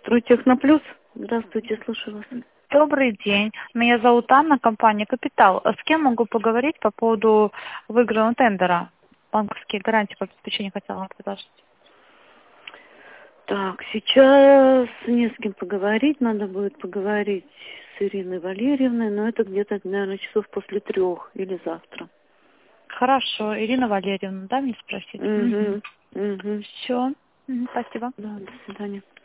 Стройтехноплюс. Здравствуйте, слушаю вас. Добрый день. Меня зовут Анна, компания «Капитал». С кем могу поговорить по поводу выигранного тендера? Банковские гарантии по обеспечению хотела вам предложить. Так, сейчас не с кем поговорить. Надо будет поговорить с Ириной Валерьевной, но это где-то, наверное, часов после 3 или завтра. Хорошо. Ирина Валерьевна, да, мне спросить? Угу. Угу. Все. Спасибо. Да, до свидания.